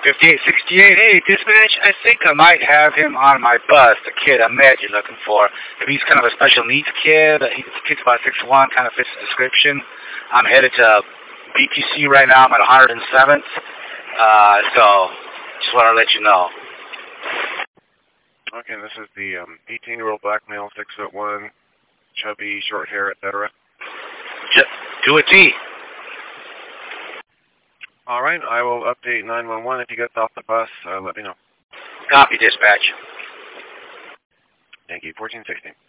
5868. Hey, dispatch, I think I might have him on my bus, the kid I met you're looking for. If he's kind of a special needs kid, he's about 6'1", kind of fits the description. I'm headed to BTC right now. I'm at 107th. So, just want to let you know. Okay, this is the 18-year-old black male, 6'1", chubby, short hair, etc. To a T. All right, I will update 911. If he gets off the bus, let me know. Copy, dispatch. Thank you. 1460.